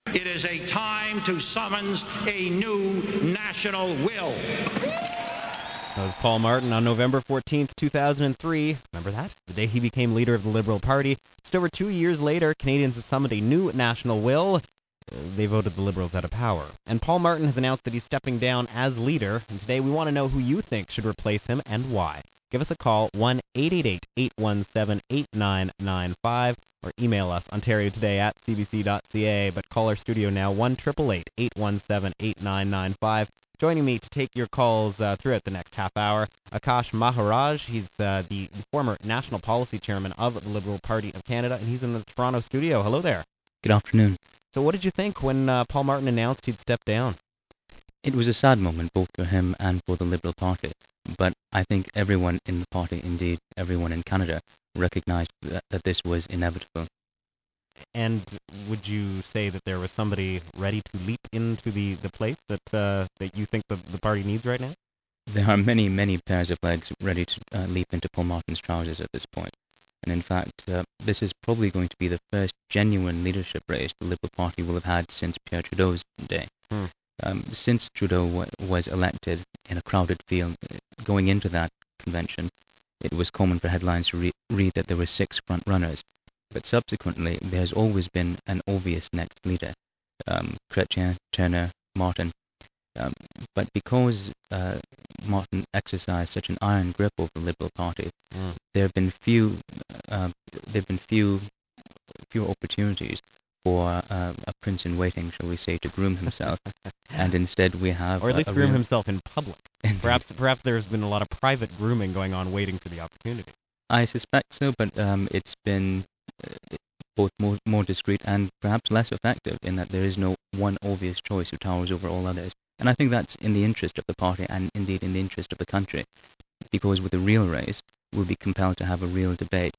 It is a time to summons a new national will. That was Paul Martin on November 14th, 2003. Remember that? The day he became leader of the Liberal Party. Just over 2 years later, Canadians have summoned a new national will. They voted the Liberals out of power. And Paul Martin has announced that he's stepping down as leader. And today we want to know who you think should replace him and why. Give us a call, 1-888-817-8995, or email us, ontariotoday@cbc.ca. But call our studio now, 1-888-817-8995. Joining me to take your calls throughout the next half hour, Akash Maharaj. He's the former National Policy Chairman of the Liberal Party of Canada, and he's in the Toronto studio. Hello there. Good afternoon. So what did you think when Paul Martin announced he'd step down? It was a sad moment both for him and for the Liberal Party, but I think everyone in the party, indeed everyone in Canada, recognized that this was inevitable. And would you say that there was somebody ready to leap into the place that you think the party needs right now? There are many, many pairs of legs ready to leap into Paul Martin's trousers at this point. And in fact, this is probably going to be the first genuine leadership race the Liberal Party will have had since Pierre Trudeau's day. Since Trudeau was elected in a crowded field, going into that convention, it was common for headlines to read that there were 6 front runners. But subsequently, there's always been an obvious next leader, Chrétien, Turner, Martin. But because Martin exercised such an iron grip over the Liberal Party, there have been few opportunities for a prince in waiting, shall we say, to groom himself, and instead we have, or at least groom himself in public. Perhaps there's been a lot of private grooming going on, waiting for the opportunity. I suspect so, but it's been both more discreet and perhaps less effective in that there is no one obvious choice who towers over all others. And I think that's in the interest of the party and indeed in the interest of the country, because with a real race, we'll be compelled to have a real debate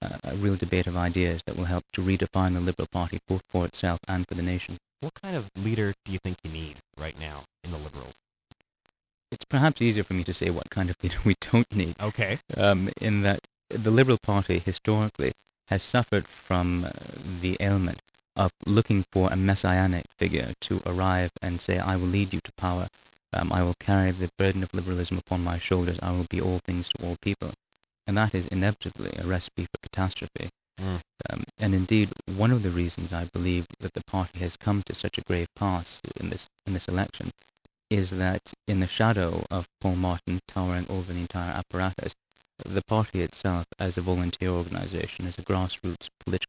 of ideas that will help to redefine the Liberal Party both for itself and for the nation. What kind of leader do you think you need right now in the Liberals? It's perhaps easier for me to say what kind of leader we don't need. Okay. In that the Liberal Party historically has suffered from the ailment of looking for a messianic figure to arrive and say, I will lead you to power, I will carry the burden of liberalism upon my shoulders, I will be all things to all people. And that is inevitably a recipe for catastrophe. And indeed, one of the reasons I believe that the party has come to such a grave pass in this election is that in the shadow of Paul Martin towering over the entire apparatus, the party itself, as a volunteer organization, as a grassroots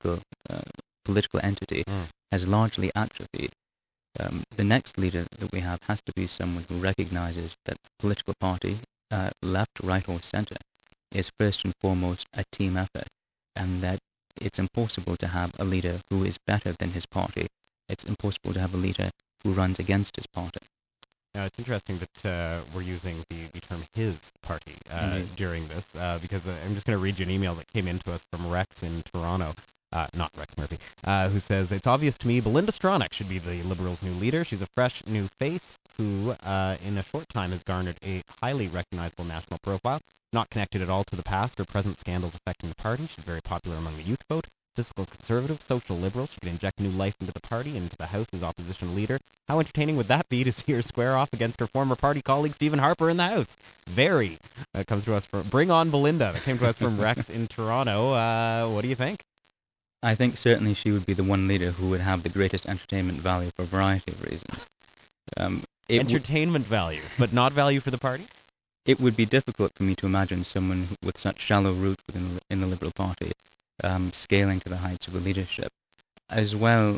political entity, has largely atrophied. The next leader that we have has to be someone who recognizes that the political party, left, right, or center, is first and foremost a team effort, and that it's impossible to have a leader who is better than his party. It's impossible to have a leader who runs against his party. Now, it's interesting that we're using the term his party during this, because I'm just going to read you an email that came in to us from Rex in Toronto, not Rex Murphy, who says, it's obvious to me Belinda Stronach should be the Liberals' new leader. She's a fresh new face who, in a short time, has garnered a highly recognizable national profile, not connected at all to the past or present scandals affecting the party. She's very popular among the youth vote. Fiscal conservative, social liberal. She could inject new life into the party and into the House as opposition leader. How entertaining would that be to see her square off against her former party colleague Stephen Harper in the House? Very. That comes to us from Bring On Belinda. That came to us from Rex in Toronto. What do you think? I think certainly she would be the one leader who would have the greatest entertainment value for a variety of reasons. Entertainment value, but not value for the party? It would be difficult for me to imagine someone with such shallow roots in the Liberal Party scaling to the heights of the leadership. As well,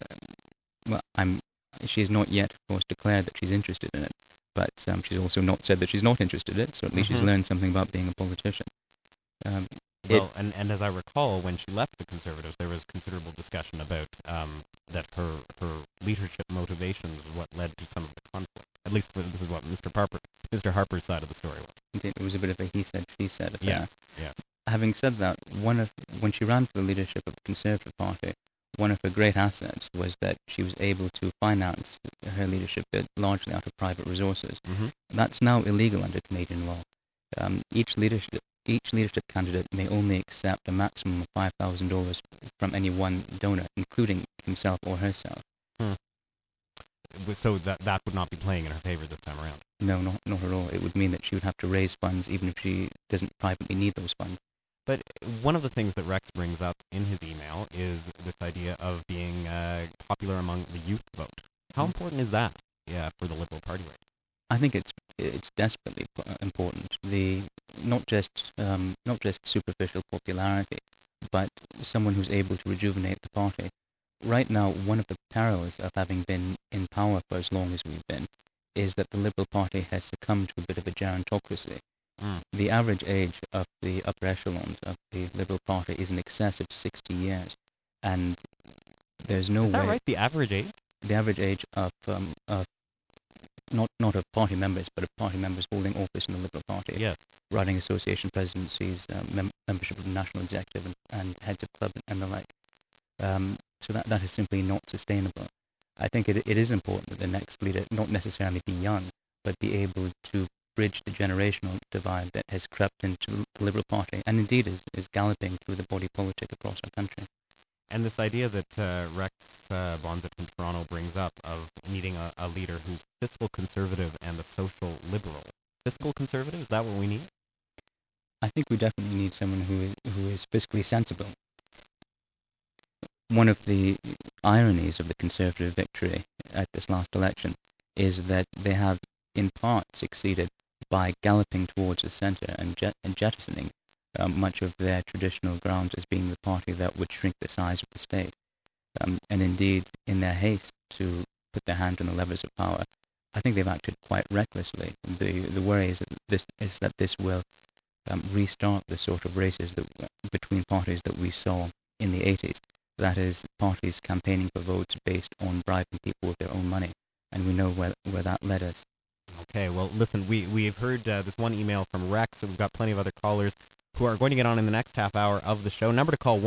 she has not yet, of course, declared that she's interested in it, but she's also not said that she's not interested in it, so at least she's learned something about being a politician. And as I recall, when she left the Conservatives, there was considerable discussion about that her leadership motivations was what led to some of the conflict. At least this is what Mr. Harper's side of the story was. Indeed, it was a bit of a he said, she said affair. Yes. Having said that, when she ran for the leadership of the Conservative Party, one of her great assets was that she was able to finance her leadership bid largely out of private resources. That's now illegal under Canadian law. Each leadership candidate may only accept a maximum of $5,000 from any one donor, including himself or herself. Hmm. So that would not be playing in her favor this time around. No, not at all. It would mean that she would have to raise funds even if she doesn't privately need those funds. But one of the things that Rex brings up in his email is this idea of being popular among the youth vote. How important is that for the Liberal Party right I think it's desperately important. Not just superficial popularity, but someone who's able to rejuvenate the party. Right now, one of the perils of having been in power for as long as we've been is that the Liberal Party has succumbed to a bit of a gerontocracy. Mm. The average age of the upper echelons of the Liberal Party is in excess of 60 years, and there's no Is that way. right? The average age? The average age of not of party members, but of party members holding office in the Liberal Party, Yes. running association presidencies, membership of the national executive, and heads of club and the like. So that is simply not sustainable. I think it is important that the next leader not necessarily be young, but be able to bridge the generational divide that has crept into the Liberal Party and indeed is galloping through the body politic across our country. And this idea that Rex Bonzit from Toronto brings up of needing a leader who's fiscal conservative and a social liberal. Fiscal conservative, is that what we need? I think we definitely need someone who is fiscally sensible. One of the ironies of the Conservative victory at this last election is that they have in part succeeded by galloping towards the centre and jettisoning much of their traditional grounds as being the party that would shrink the size of the state. And indeed, in their haste to put their hand on the levers of power, I think they've acted quite recklessly. The worry is that this will restart the sort of races between parties that we saw in the 80s. That is, parties campaigning for votes based on bribing people with their own money. And we know where that led us. Okay, well, listen, we've heard this one email from Rex, and we've got plenty of other callers who are going to get on in the next half hour of the show. Number to call,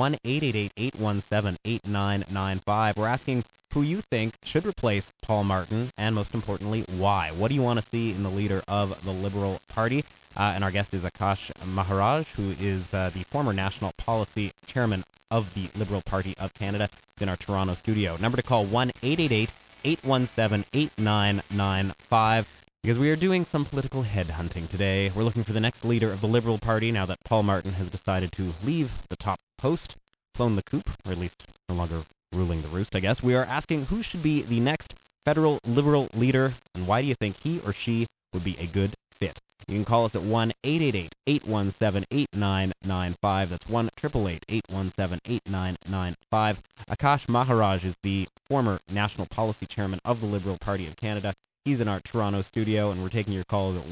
1-888-817-8995. We're asking who you think should replace Paul Martin, and most importantly, why. What do you want to see in the leader of the Liberal Party? And our guest is Akash Maharaj, who is the former National Policy Chairman of the Liberal Party of Canada in our Toronto studio. Number to call, 1-888-817-8995. Because we are doing some political headhunting today. We're looking for the next leader of the Liberal Party now that Paul Martin has decided to leave the top post, flown the coop, or at least no longer ruling the roost, I guess. We are asking who should be the next federal Liberal leader, and why do you think he or she would be a good fit? You can call us at 1-888-817-8995. That's 1-888-817-8995. Akash Maharaj is the former National Policy Chairman of the Liberal Party of Canada. He's in our Toronto studio, and we're taking your calls at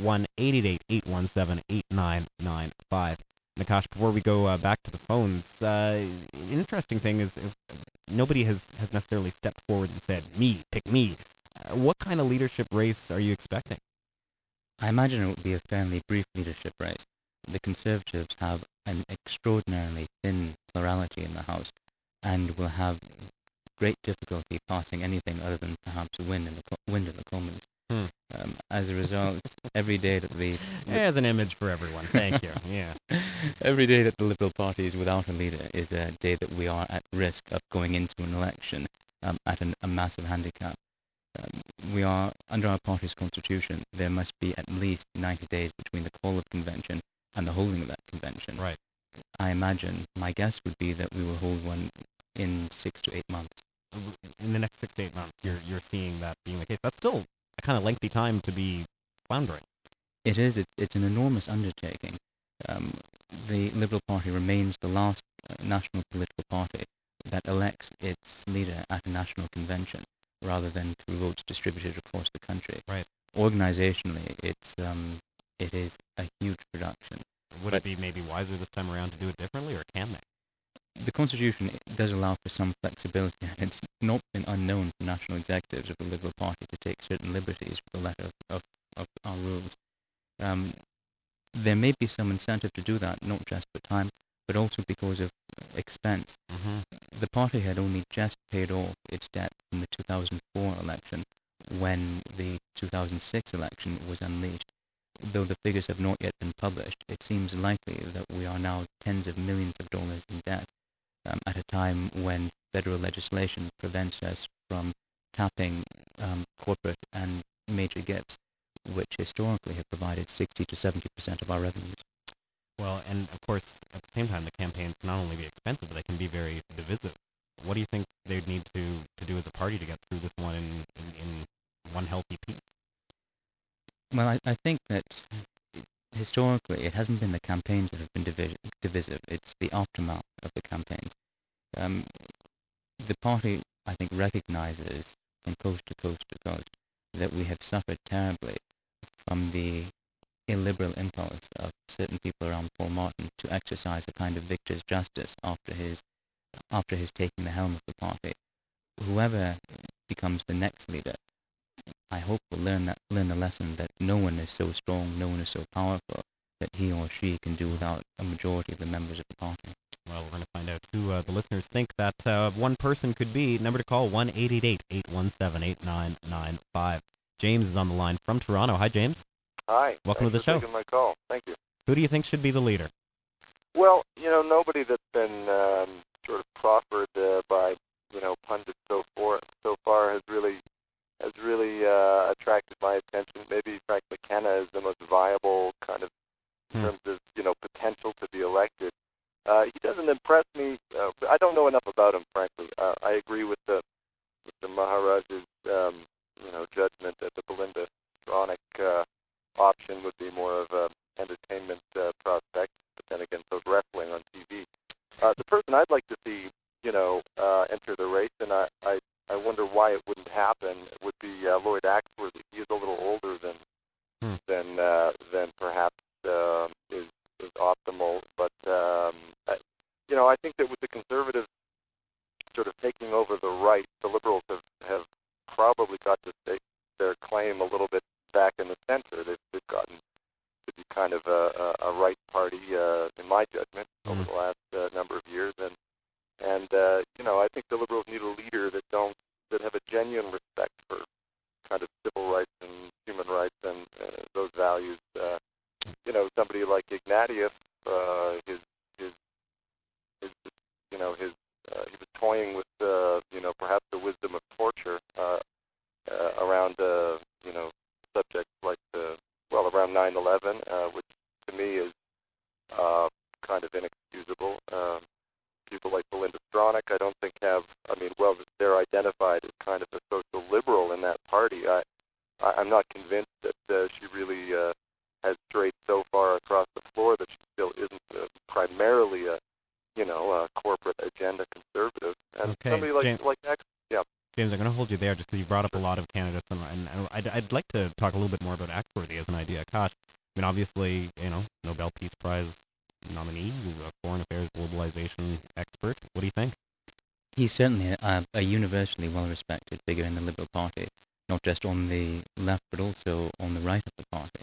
1-888-817-8995. Nakash, before we go back to the phones, an interesting thing is nobody has necessarily stepped forward and said, me, pick me. What kind of leadership race are you expecting? I imagine it will be a fairly brief leadership race. The Conservatives have an extraordinarily thin plurality in the House and will have great difficulty passing anything other than perhaps a win in the Commons. As a result, every day that There's an image for everyone. Thank you. Yeah. Every day that the Liberal Party is without a leader is a day that we are at risk of going into an election at a massive handicap. We are, under our party's constitution, there must be at least 90 days between the call of convention and the holding of that convention. Right. I imagine, my guess would be that we will hold one in 6 to 8 months. In the next 6 to 8 months, you're seeing that being the case. That's still a kind of lengthy time to be floundering. It is. It's an enormous undertaking. The Liberal Party remains the last national political party that elects its leader at a national convention rather than through votes distributed across the country. Right. Organizationally, it is a huge production. Would it be maybe wiser this time around to do it differently, or can they? The Constitution does allow for some flexibility, and it's not been unknown for national executives of the Liberal Party to take certain liberties with the letter of our rules. There may be some incentive to do that, not just for time, but also because of expense. Mm-hmm. The party had only just paid off its debt from the 2004 election when the 2006 election was unleashed. Though the figures have not yet been published, it seems likely that we are now tens of millions of dollars in debt at a time when federal legislation prevents us from tapping corporate and major gifts, which historically have provided 60 to 70% of our revenues. Well, and of course, at the same time, the campaigns can not only be expensive, but they can be very divisive. What do you think they'd need to do as a party to get through this one in one healthy piece? Well, I think that historically it hasn't been the campaigns that have been divisive, it's the aftermath of the campaigns. Um, the party, I think, recognizes from coast to coast to coast that we have suffered terribly from the illiberal impulse of certain people around Paul Martin to exercise a kind of victor's justice after his taking the helm of the party. Whoever becomes the next leader, I hope will learn the lesson that no one is so strong, no one is so powerful that he or she can do without a majority of the members of the party. Well, we're going to find out who the listeners think that one person could be. Number to call, 1-888-817-8995. James is on the line from Toronto. Hi, James. Hi. Welcome to the show. Thanks for taking my call. Thank you. Who do you think should be the leader? Well, nobody that's been sort of proffered by, pundits so far has really attracted my attention. Maybe Frank McKenna is the most viable kind of in terms of, potential to be elected. He doesn't impress me. I don't know enough about him, frankly. I agree with the Maharaj's, judgment that the Belinda Stronach option would be more of a entertainment prospect, but then again, so is wrestling on TV. The person I'd like to see, enter the race, and I wonder why it wouldn't happen, would be Lloyd Axworthy. He is a little older than perhaps is optimal, but I think that with the Conservatives sort of taking over the right, the Liberals have probably got to stake their claim a little bit back in the center. They've gotten to be kind of a right party, in my judgment, over the last number of years, and I think the Liberals need a leader that have a genuine respect for kind of civil rights and human rights and those values. Somebody like Ignatieff, he was toying with perhaps the wisdom of torture around subjects like around 9/11, which to me is kind of inexcusable. People like Belinda Stronach, I don't think they're identified as kind of a social liberal in that party. I'm not convinced that she really has strayed so far across the floor that she still isn't primarily a corporate agenda conservative. And Okay, somebody James, yeah. James, I'm going to hold you there just because you brought up a lot of candidates, and I'd like to talk a little bit more about Axworthy as an idea. Gosh, I mean, obviously, Nobel Peace Prize nominee, who's a foreign affairs globalization expert. What do you think? He's certainly a universally well-respected figure in the Liberal Party, not just on the left but also on the right of the party.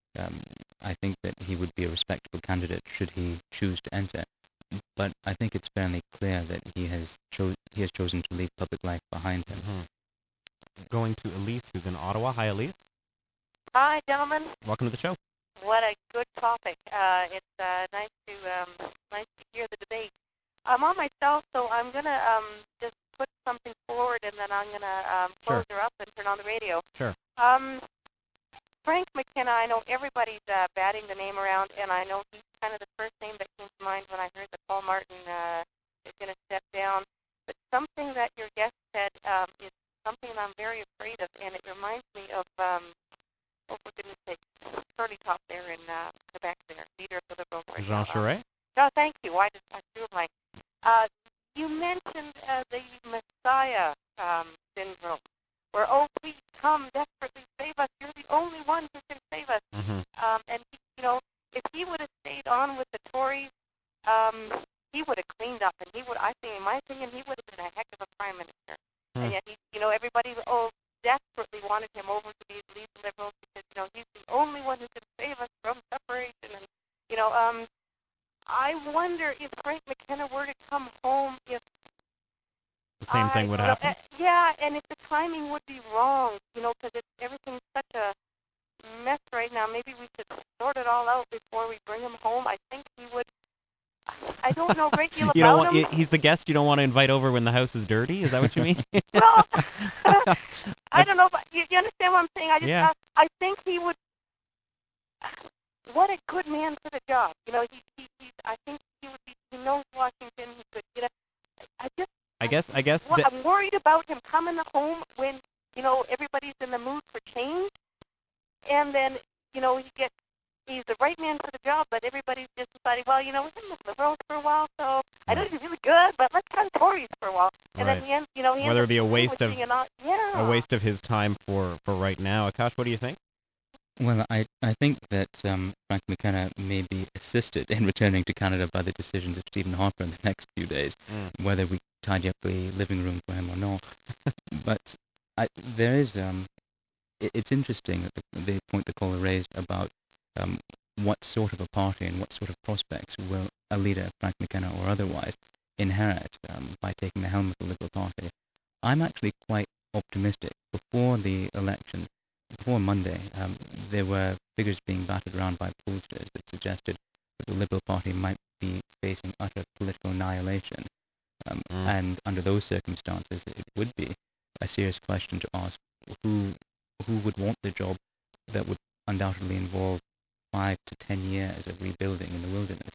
I think that he would be a respectable candidate should he choose to enter. But I think it's fairly clear that he has chosen to leave public life behind him. Going to Elise, who's in Ottawa. Hi, Elise. Hi, gentlemen. Welcome to the show. What a good topic. It's nice to hear the debate. I'm on myself, so I'm gonna just put something forward, and then I'm gonna close her up and turn on the radio. Sure. Frank McKenna, I know everybody's batting the name around, and I know he's kind of the first name that came to mind when I heard that Paul Martin is going to step down. But something that your guest said is something I'm very afraid of, and it reminds me of, for goodness sake, Curly Top there in Quebec there, leader of the Liberals right Jean now. Charest? No, thank you. I feel like you mentioned the Messiah syndrome, where, oh, please come, desperately save us. You're the only one who can save us. And, if he would have stayed on with the Tories, he would have cleaned up. And I think, in my opinion, he would have been a heck of a prime minister. And yet, everybody, desperately wanted him over to lead the Liberals because, he's the only one who can save us from separation. And, I wonder if Frank McKenna were to come home, if the same thing would happen? Yeah, and if the timing would be wrong, because everything's such a mess right now. Maybe we should sort it all out before we bring him home. I think he would I don't know a great deal You don't about want him. he's the guest you don't want to invite over when the house is dirty. Is that what you mean? Well, I Like, don't know, but you understand what I'm saying? yeah. I think he would. What a good man for the job. You know, I think he would be. He knows Washington. He could. You know, I just. I guess Well, I'm worried about him coming home when everybody's in the mood for change, and then he's the right man for the job, but everybody's just deciding, well, we've been with Liberals for a while, so I know he's really good, but let's try the Tories for a while. And Right. then he ends Whether up it be a waste of yeah. a waste of his time for right now. Akash, what do you think? Well, I think that Frank McKenna may be assisted in returning to Canada by the decisions of Stephen Harper in the next few days, whether we tidy up the living room for him or not. But there is it's interesting that the point the caller raised about what sort of a party and what sort of prospects will a leader, Frank McKenna or otherwise, inherit by taking the helm of the Liberal Party. I'm actually quite optimistic. Before the election, before Monday, there were figures being batted around by pollsters that suggested that the Liberal Party might be facing utter political annihilation. And under those circumstances, it would be a serious question to ask who would want the job that would undoubtedly involve 5 to 10 years of rebuilding in the wilderness.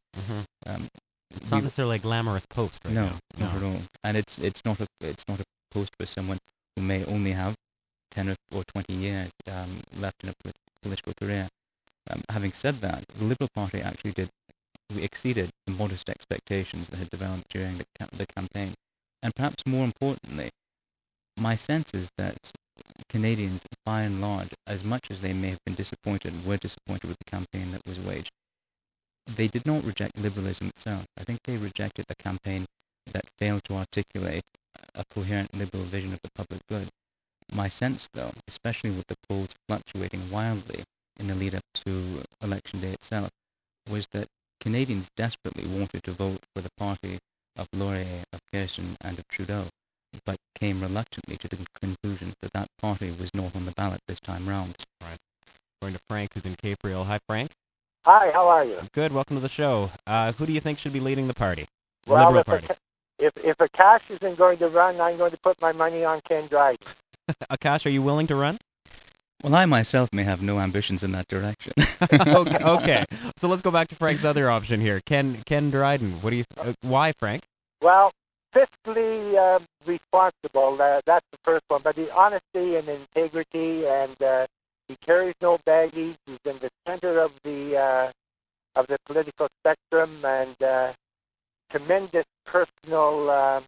It's not necessarily a glamorous post right No, now. not at all. And it's not a post for someone who may only have 10 or 20 years left in a political career. Having said that, the Liberal Party actually exceeded the modest expectations that had developed during the campaign. And perhaps more importantly, my sense is that Canadians, by and large, as much as they may have been disappointed, were disappointed with the campaign that was waged, they did not reject liberalism itself. I think they rejected a campaign that failed to articulate a coherent liberal vision of the public good. My sense, though, especially with the polls fluctuating wildly in the lead-up to Election Day itself, was that Canadians desperately wanted to vote for the party of Laurier, of Pearson, and of Trudeau, but came reluctantly to the conclusion that that party was not on the ballot this time round. Right. Going to Frank, who's in Capreel. Hi, Frank. Hi, how are you? Good. Welcome to the show. Who do you think should be leading the party? The Well, Liberal Party. if Akash isn't going to run, I'm going to put my money on Ken Dryden. Akash, are you willing to run? Well, I myself may have no ambitions in that direction. Okay. So let's go back to Frank's other option here. Ken Dryden. What do you? Why, Frank? Well, fiscally responsible, that's the first one. But the honesty and integrity, and he carries no baggage. He's in the center of the political spectrum, and tremendous personal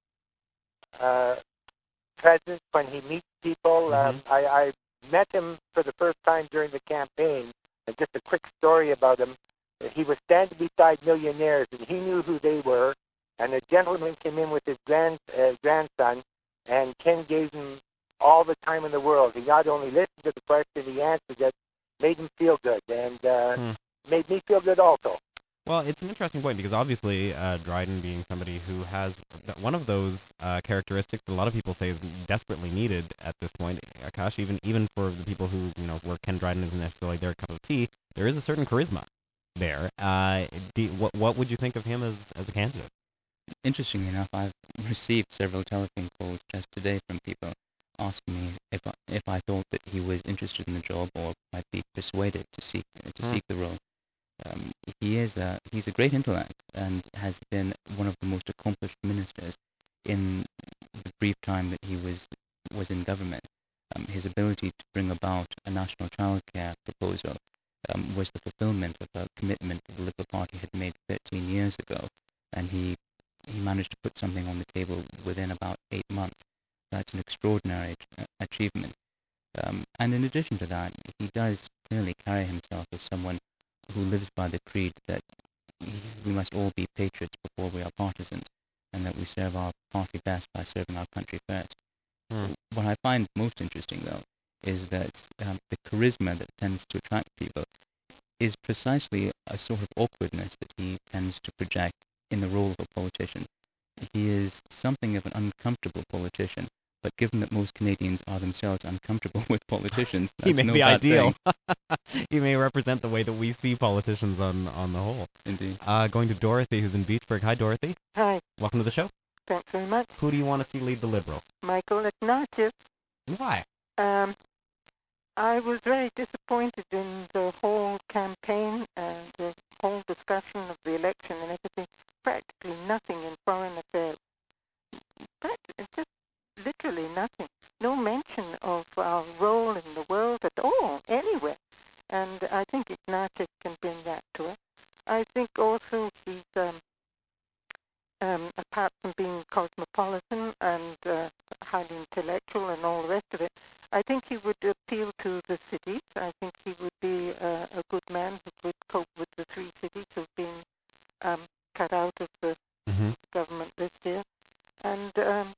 presence when he meets people. I met him for the first time during the campaign, and just a quick story about him. He was standing beside millionaires, and he knew who they were, and a gentleman came in with his grandson, and Ken gave him all the time in the world. He not only listened to the question, he answered it, made him feel good, and made me feel good also. Well, it's an interesting point because obviously Dryden being somebody who has one of those characteristics that a lot of people say is desperately needed at this point. Akash, even for the people who, where Ken Dryden isn't necessarily their cup of tea, there is a certain charisma there. What would you think of him as a candidate? Interestingly enough, I've received several telephone calls just today from people asking me if I thought that he was interested in the job or might be persuaded to seek the role. He's a great intellect and has been one of the most accomplished ministers in the brief time that he was in government. His ability to bring about a national childcare proposal was the fulfillment of a commitment that the Liberal Party had made 13 years ago, and he managed to put something on the table within about 8 months. That's an extraordinary achievement. And in addition to that, he does clearly carry himself as someone who lives by the creed that we must all be patriots before we are partisans, and that we serve our party best by serving our country first. What I find most interesting, though, is that the charisma that tends to attract people is precisely a sort of awkwardness that he tends to project in the role of a politician. He is something of an uncomfortable politician, But given that most Canadians are themselves uncomfortable with politicians, He that's may no be bad ideal. thing. He may represent the way that we see politicians on the whole. Indeed. Going to Dorothy, who's in Beachburg. Hi, Dorothy. Hi, Welcome to the show. thanks very much. Who do you want to see lead the Liberals? Michael Ignatieff. And why? I was very disappointed in the whole campaign and the whole discussion of the election and everything. Practically nothing in foreign affairs. Just literally nothing. No mention of our role in the world at all, anywhere. And I think Ignatieff can bring that to us. I think also he's, apart from being cosmopolitan and highly intellectual and all the rest of it, I think he would appeal to the cities. I think he would be a good man who could cope with the three cities who've been cut out of the government this year. And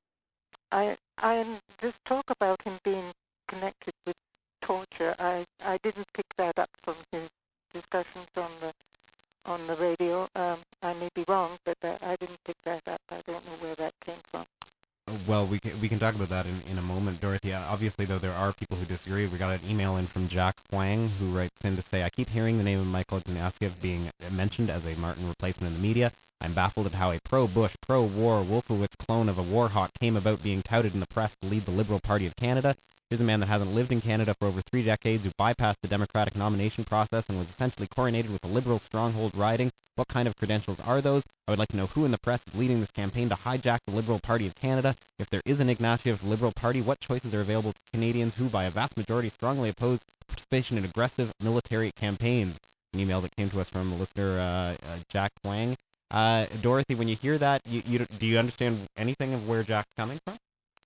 this talk about him being connected with torture, I didn't pick that up from his discussions on the radio. I may be wrong, but I didn't pick that up. I don't know where that came from. Well, we can talk about that in a moment, Dorothy. Obviously, though, there are people who disagree. We got an email in from Jack Huang, who writes in to say, I keep hearing the name of Michael Ignatieff being mentioned as a Martin replacement in the media. I'm baffled at how a pro-Bush, pro-war Wolfowitz clone of a war hawk came about being touted in the press to lead the Liberal Party of Canada. Here's a man that hasn't lived in Canada for over 3 decades, who bypassed the democratic nomination process and was essentially coronated with a Liberal stronghold riding. What kind of credentials are those? I would like to know who in the press is leading this campaign to hijack the Liberal Party of Canada. If there is an Ignatieff Liberal Party, what choices are available to Canadians who, by a vast majority, strongly oppose participation in aggressive military campaigns? An email that came to us from listener Jack Huang. Dorothy, when you hear that, do you understand anything of where Jack's coming from?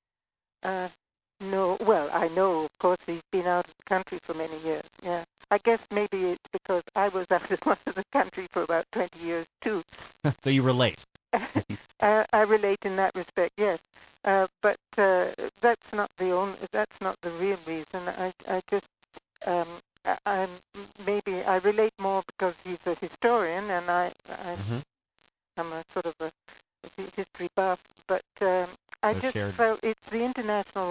No. Well, I know, of course, he's been out of the country for many years. Yeah. I guess maybe it's because I was out of the country for about 20 years, too. So you relate. I relate in that respect, yes. But that's not the real reason. I just, maybe I relate more because he's a historian and I'm a sort of a history buff, but I just felt it's the international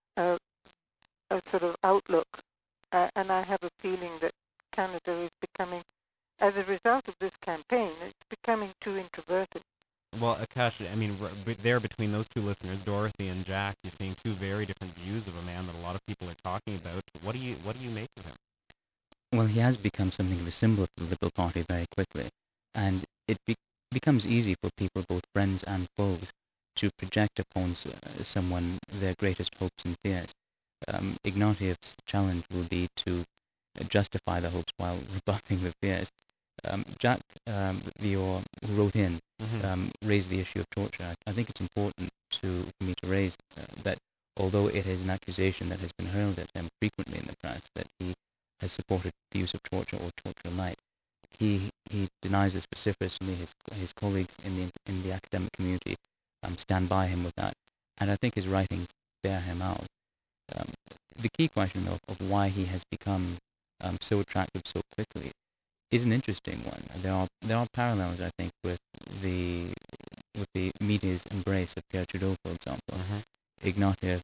sort of outlook, and I have a feeling that Canada is becoming, as a result of this campaign, it's becoming too introverted. Well, Akash, I mean, there between those two listeners, Dorothy and Jack, you're seeing two very different views of a man that a lot of people are talking about. What do you make of him? Well, he has become something of a symbol for the Liberal Party very quickly, and it becomes easy for people, both friends and foes, to project upon someone their greatest hopes and fears. Ignatieff's challenge will be to justify the hopes while rebuffing the fears. Jack Vior, who wrote in, raised the issue of torture. I think it's important for me to raise that although it is an accusation that has been hurled at him frequently in the press, that he has supported the use of torture or torture light, he denies this vociferously. His colleagues in the academic community stand by him with that, and I think his writings bear him out. The key question of why he has become so attractive so quickly is an interesting one. There are parallels, I think, with the media's embrace of Pierre Trudeau, for example. Ignatieff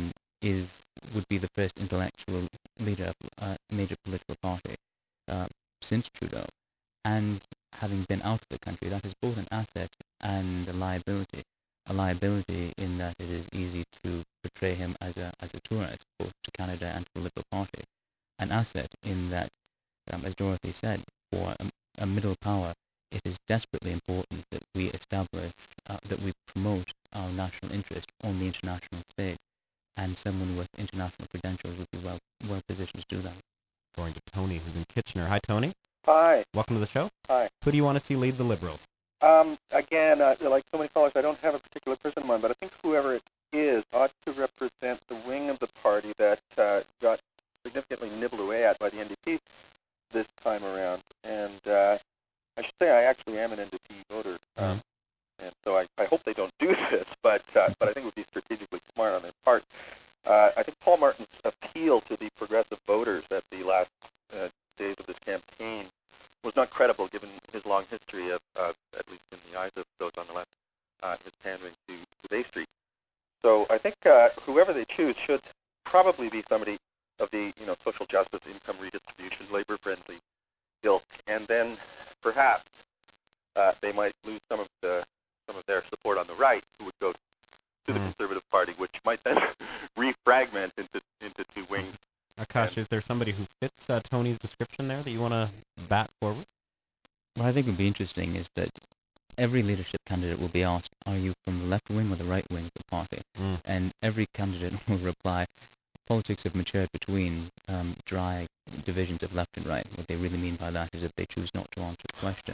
would be the first intellectual leader of a major political party since Trudeau, and having been out of the country, that is both an asset and a liability. A liability in that it is easy to portray him as a tourist, both to Canada and to the Liberal Party. An asset in that, as Dorothy said, for a middle power, it is desperately important that we establish, that we promote our national interest on the international stage, and someone with international credentials would be well positioned to do that. Going to Tony, who's in Kitchener. Hi, Tony. Hi. Welcome to the show. Hi. Who do you want to see lead the Liberals? Again, like so many callers, I don't have a particular person in mind, but I think whoever it is ought to represent the wing of the party that got significantly nibbled away at by the NDP this time around. And I should say I actually am an NDP voter, and so I hope they don't do this, but I think it would be strategically smart on their part. I think Paul Martin's appeal to the progressive voters at the last days of this campaign was not credible, given his long history of, at least in the eyes of those on the left, his pandering to Bay Street. So I think whoever they choose should probably be somebody of the social justice, income redistribution, labor-friendly ilk, and then perhaps they might lose some of their support on the right, who would go to the Conservative Party, which might then refragment into two wings. Akash, is there somebody who fits Tony's description there that you want to bat forward? What I think would be interesting is that every leadership candidate will be asked, are you from the left wing or the right wing of the party? And every candidate will reply, politics have matured between dry divisions of left and right. What they really mean by that is that they choose not to answer the question.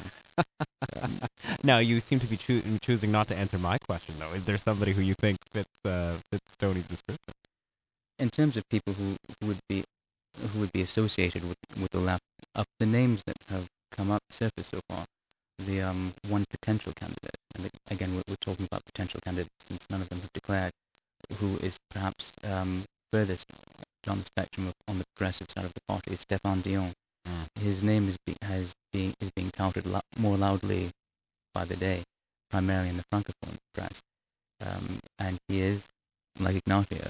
Now, you seem to be choosing not to answer my question, though. Is there somebody who you think fits Tony's description? In terms of people who would be associated with the left, of the names that have come up surface so far, the one potential candidate, and again we're talking about potential candidates since none of them have declared, who is perhaps furthest down the spectrum on the progressive side of the party is Stéphane Dion. His name is being touted more loudly by the day, primarily in the francophone press, and he is, like Ignatieff,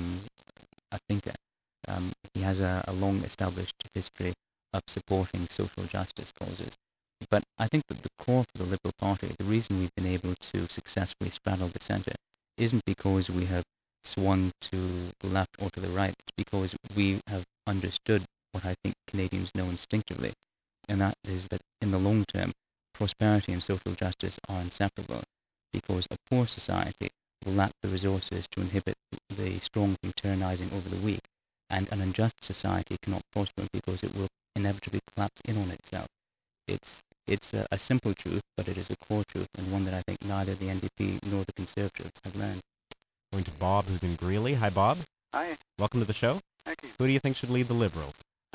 a thinker. He has a long-established history of supporting social justice causes. But I think that the core for the Liberal Party, the reason we've been able to successfully straddle the centre, isn't because we have swung to the left or to the right. It's because we have understood what I think Canadians know instinctively, and that is that in the long term, prosperity and social justice are inseparable, because a poor society will lack the resources to inhibit the strong from tyrannizing over the weak, and an unjust society cannot prosper because it will inevitably collapse in on itself. It's a simple truth, but it is a core truth, and one that I think neither the NDP nor the Conservatives have learned. Going to Bob, who's in Greeley. Hi, Bob. Hi. Welcome to the show. Thank you. Who do you think should lead the Liberals?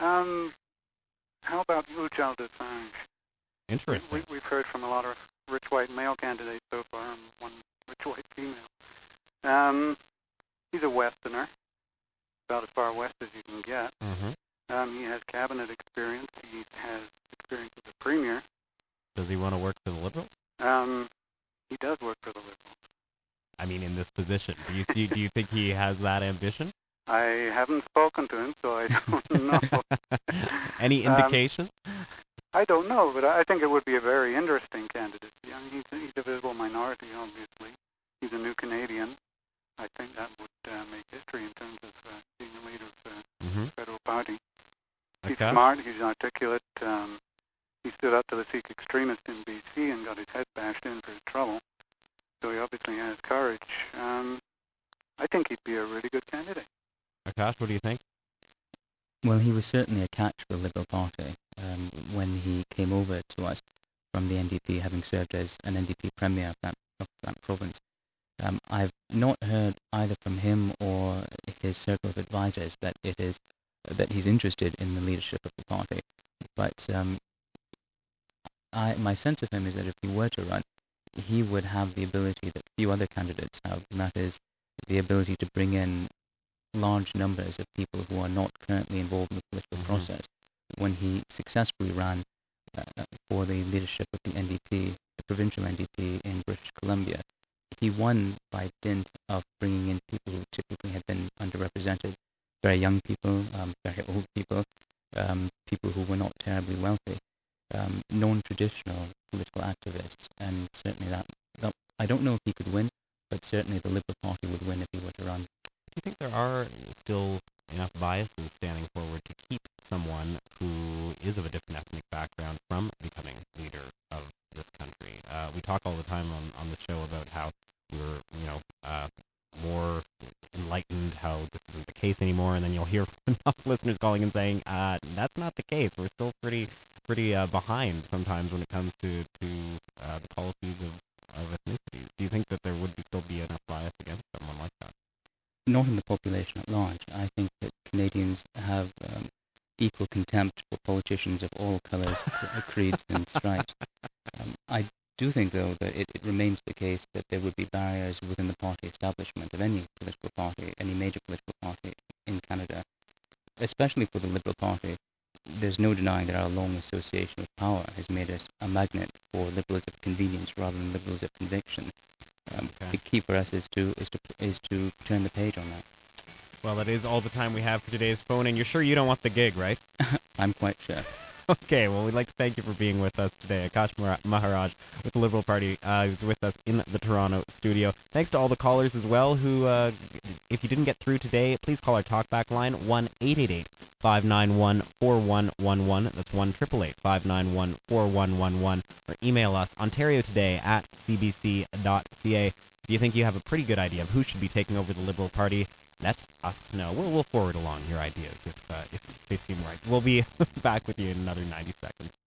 How about Ujjal Dosanjh? Interesting. We've heard from a lot of rich white male candidates so far, and one rich white female. He's a Westerner, about as far west as you can get. He has cabinet experience. He has experience as a premier. Does he want to work for the Liberals? He does work for the Liberals. I mean, in this position, do you think he has that ambition? I haven't spoken to him, so I don't know. Any indication? I don't know, but I think it would be a very interesting candidate. I mean, he's a visible minority, obviously. He's a new Canadian. I think that would make history in terms of being the leader of the federal party. He's smart, he's articulate. He stood up to the Sikh extremists in BC and got his head bashed in for his trouble. So he obviously has courage. I think he'd be a really good candidate. Akash, what do you think? Well, he was certainly a catch for the Liberal Party when he came over to us from the NDP, having served as an NDP premier of that province. I've not heard either from him or his circle of advisors that he's interested in the leadership of the party. But my sense of him is that if he were to run, he would have the ability that few other candidates have, and that is the ability to bring in large numbers of people who are not currently involved in the political process. When he successfully ran for the leadership of the NDP, the provincial NDP in British Columbia, he won by dint of bringing in people who typically had been underrepresented, very young people, very old people, people who were not terribly wealthy, non-traditional political activists, and certainly that I don't know if he could win, but certainly the Liberal Party would win if he were to run. Do you think there are still enough biases standing forward to keep someone who is of a different ethnic background from becoming leader of this country? We talk all the time on the show about how we're, more enlightened, how this isn't the case anymore, and then you'll hear enough listeners calling and saying, that's not the case. We're still pretty behind sometimes when it comes to the policies of ethnicities. Do you think that there would still be enough bias against someone like that? Not in the population at large. I think that Canadians have equal contempt for politicians of all colours, creeds and stripes. I do think, though, that it remains the case that there would be barriers within the party establishment of any political party, any major political party in Canada, especially for the Liberal Party. There's no denying that our long association with power has made us a magnet for liberals of convenience rather than liberals of conviction. The key for us is to turn the page on that. Well, that is all the time we have for today's phone, and you're sure you don't want the gig, right? I'm quite sure. Okay, well, we'd like to thank you for being with us today. Akash Maharaj with the Liberal Party is with us in the Toronto studio. Thanks to all the callers as well who, if you didn't get through today, please call our talkback line, 1-888-591-4111. That's 1-888-591-4111. Or email us, ontariotoday@cbc.ca. If you think you have a pretty good idea of who should be taking over the Liberal Party, let us know. We'll forward along your ideas if they seem right. We'll be back with you in another 90 seconds.